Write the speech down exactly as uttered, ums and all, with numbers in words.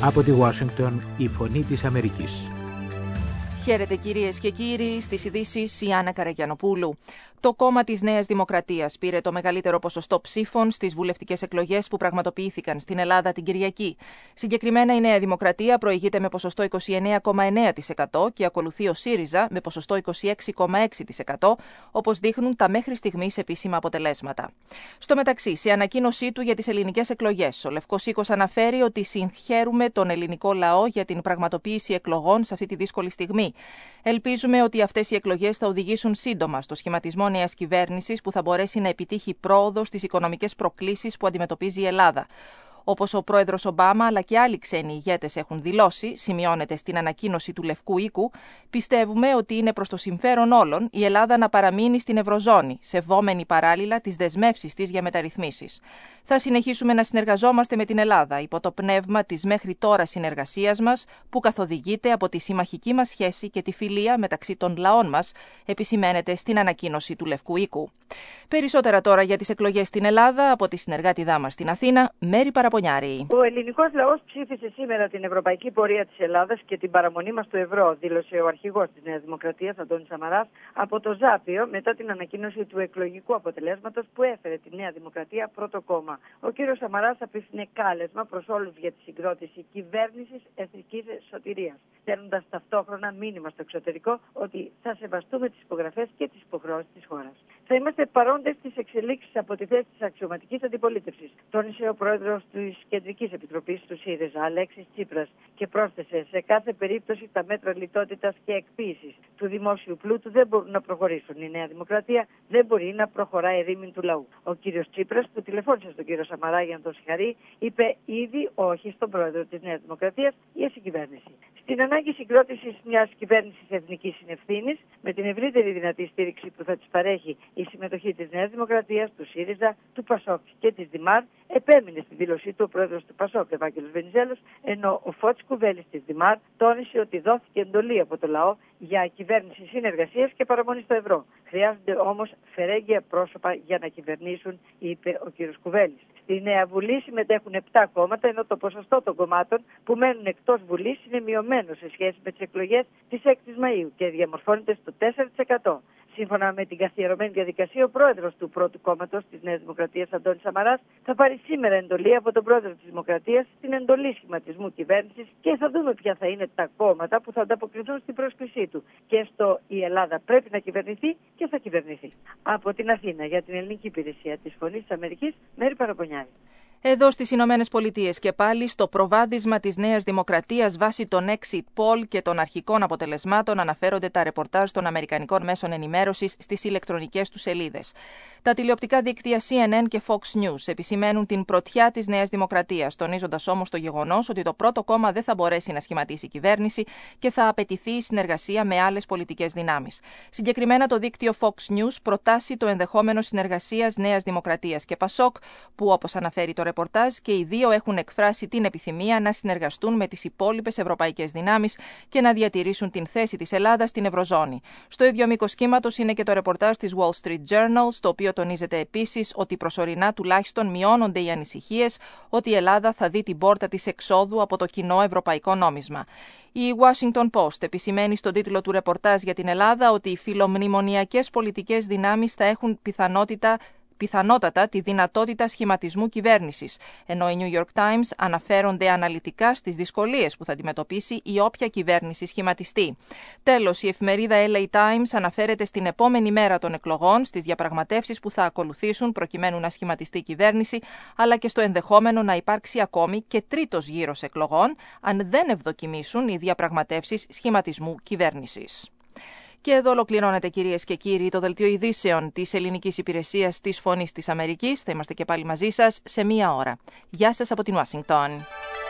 Από τη Ουάσιγκτον, η Φωνή της Αμερικής. Χαίρετε κυρίες και κύριοι, στις ειδήσεις η Άννα Καραγιανοπούλου. Το κόμμα της Νέας Δημοκρατίας πήρε το μεγαλύτερο ποσοστό ψήφων στις βουλευτικές εκλογές που πραγματοποιήθηκαν στην Ελλάδα την Κυριακή. Συγκεκριμένα η Νέα Δημοκρατία προηγείται με ποσοστό είκοσι εννέα κόμμα εννέα τοις εκατό και ακολουθεί ο ΣΥΡΙΖΑ με ποσοστό είκοσι έξι κόμμα έξι τοις εκατό, όπως δείχνουν τα μέχρι στιγμής επίσημα αποτελέσματα. Στο μεταξύ, σε ανακοίνωσή του για τις ελληνικές εκλογές, ο Λευκός Οίκος αναφέρει ότι συγχαίρουμε τον ελληνικό λαό για την πραγματοποίηση εκλογών σε αυτή τη δύσκολη στιγμή. Ελπίζουμε ότι αυτές οι εκλογές θα οδηγήσουν σύντομα στο σχηματισμό νέας κυβέρνησης που θα μπορέσει να επιτύχει πρόοδο στις οικονομικές προκλήσεις που αντιμετωπίζει η Ελλάδα. Όπως ο πρόεδρος Ομπάμα αλλά και άλλοι ξένοι ηγέτες έχουν δηλώσει, σημειώνεται στην ανακοίνωση του Λευκού Οίκου, πιστεύουμε ότι είναι προς το συμφέρον όλων η Ελλάδα να παραμείνει στην Ευρωζώνη, σεβόμενη παράλληλα τις δεσμεύσεις της για μεταρρυθμίσεις. Θα συνεχίσουμε να συνεργαζόμαστε με την Ελλάδα υπό το πνεύμα της μέχρι τώρα συνεργασίας μας, που καθοδηγείται από τη συμμαχική μας σχέση και τη φιλία μεταξύ των λαών μας, επισημαίνεται στην ανακοίνωση του Λευκού Οίκου. Περισσότερα τώρα για τις εκλογές στην Ελλάδα από τη συνεργάτηδά μας στην Αθήνα, Μέρη Παραπονιάρη. Ο ελληνικός λαός ψήφισε σήμερα την ευρωπαϊκή πορεία της Ελλάδας και την παραμονή μας στο ευρώ, δήλωσε ο αρχηγός της Νέας Δημοκρατίας, Αντώνης Σαμαράς, από το Ζάπιο μετά την ανακοίνωση του εκλογικού αποτελέσματος που έφερε τη Νέα Δημοκρατία πρώτο κόμμα. Ο κύριος Σαμαράς απίφθινε κάλεσμα προς όλους για τη συγκρότηση κυβέρνησης εθνικής σωτηρίας, στέλνοντας ταυτόχρονα μήνυμα στο εξωτερικό ότι θα σεβαστούμε τις υπογραφές και τις υποχρεώσεις της χώρας. Θα είμαστε παρόντες στις εξελίξεις από τη θέση της αξιωματικής αντιπολίτευσης, τόνισε ο πρόεδρος της Κεντρικής Επιτροπής του ΣΥΡΙΖΑ, Αλέξης Τσίπρας, και πρόσθεσε: σε κάθε περίπτωση τα μέτρα λιτότητας και εκποίησης του δημόσιου πλούτου δεν μπορούν να προχωρήσουν. Η Νέα Δημοκρατία δεν μπορεί να προχωράει ερήμην του λαού. Ο κύριος Τσίπρας, που τηλεφώνησε στον κύριο Σαμαρά για να τον συγχαρεί, είπε ήδη όχι στον πρόεδρο της Νέας Δημοκρατίας για συγκυβέρνηση. Στην ανάγκη συγκρότησης μιας κυβέρνησης εθνικής συνευθύνης, με την ευρύτερη δυνατή στήριξη που θα της παρέχει η συμμετοχή της Νέας Δημοκρατίας, του ΣΥΡΙΖΑ, του ΠΑΣΟΚ και της ΔΙΜΑΡ, επέμεινε στη δήλωσή του ο πρόεδρος του ΠΑΣΟΚ, Ευάγγελος Βενιζέλος, ενώ ο Φώτης Κουβέλης της ΔΙΜΑΡ τόνισε ότι δόθηκε εντολή από το λαό για κυβέρνηση συνεργασίας και παραμονή στο ευρώ. Χρειάζονται όμως φερέγγια πρόσωπα για να κυβερνήσουν, είπε ο κ. Κουβέλης. Στη Νέα Βουλή συμμετέχουν επτά κόμματα, ενώ το ποσοστό των κομμάτων που μένουν εκτός Βουλής είναι μειωμένο σε σχέση με τις εκλογές της έκτη Μαΐου και διαμορφώνεται στο τέσσερα τοις εκατό. Σύμφωνα με την καθιερωμένη διαδικασία, ο πρόεδρος του πρώτου κόμματος της Νέας Δημοκρατίας, Αντώνης Σαμαράς, θα πάρει σήμερα εντολή από τον πρόεδρο της Δημοκρατίας στην εντολή σχηματισμού κυβέρνησης και θα δούμε ποια θα είναι τα κόμματα που θα ανταποκριθούν στην πρόσκλησή του. Και στο η Ελλάδα πρέπει να κυβερνηθεί και θα κυβερνηθεί. Από την Αθήνα, για την Ελληνική Υπηρεσία της Φωνής της Αμερικής, Μέρη Παραπονιάρη. Εδώ στις Ηνωμένες Πολιτείες και πάλι, στο προβάδισμα της Νέας Δημοκρατίας βάσει των exit poll και των αρχικών αποτελεσμάτων αναφέρονται τα ρεπορτάζ των αμερικανικών μέσων ενημέρωσης στις ηλεκτρονικές τους σελίδες. Τα τηλεοπτικά δίκτυα σι εν εν και Fox News επισημαίνουν την πρωτιά της Νέας Δημοκρατίας, τονίζοντας όμως το γεγονός ότι το πρώτο κόμμα δεν θα μπορέσει να σχηματίσει κυβέρνηση και θα απαιτηθεί η συνεργασία με άλλες πολιτικές δυνάμεις. Συγκεκριμένα, το δίκτυο Fox News προτάσει το ενδεχόμενο συνεργασίας Νέας Δημοκρατίας και ΠΑΣΟΚ, που όπως αναφέρει το ρεπορτάζ και οι δύο έχουν εκφράσει την επιθυμία να συνεργαστούν με τις υπόλοιπες ευρωπαϊκές δυνάμεις και να διατηρήσουν την θέση της Ελλάδας στην Ευρωζώνη. Στο ίδιο μήκος κύματος είναι και το ρεπορτάζ της Wall Street Journal, στο οποίο τονίζεται επίσης ότι προσωρινά τουλάχιστον μειώνονται οι ανησυχίες ότι η Ελλάδα θα δει την πόρτα της εξόδου από το κοινό ευρωπαϊκό νόμισμα. Η Washington Post επισημαίνει στον τίτλο του ρεπορτάζ για την Ελλάδα ότι οι φιλομνημονιακές πολιτικές δυνάμεις θα έχουν πιθανότητα πιθανότατα τη δυνατότητα σχηματισμού κυβέρνησης, ενώ οι New York Times αναφέρονται αναλυτικά στις δυσκολίες που θα αντιμετωπίσει η όποια κυβέρνηση σχηματιστεί. Τέλος, η εφημερίδα ελ έι Times αναφέρεται στην επόμενη μέρα των εκλογών, στις διαπραγματεύσεις που θα ακολουθήσουν προκειμένου να σχηματιστεί η κυβέρνηση, αλλά και στο ενδεχόμενο να υπάρξει ακόμη και τρίτος γύρος εκλογών, αν δεν ευδοκιμήσουν οι διαπραγματεύσεις σχηματισμού κυβέρνησης. Και εδώ ολοκληρώνεται, κυρίες και κύριοι, το δελτίο ειδήσεων της Ελληνικής Υπηρεσίας της Φωνής της Αμερικής. Θα είμαστε και πάλι μαζί σας σε μία ώρα. Γεια σας από την Ουάσιγκτον.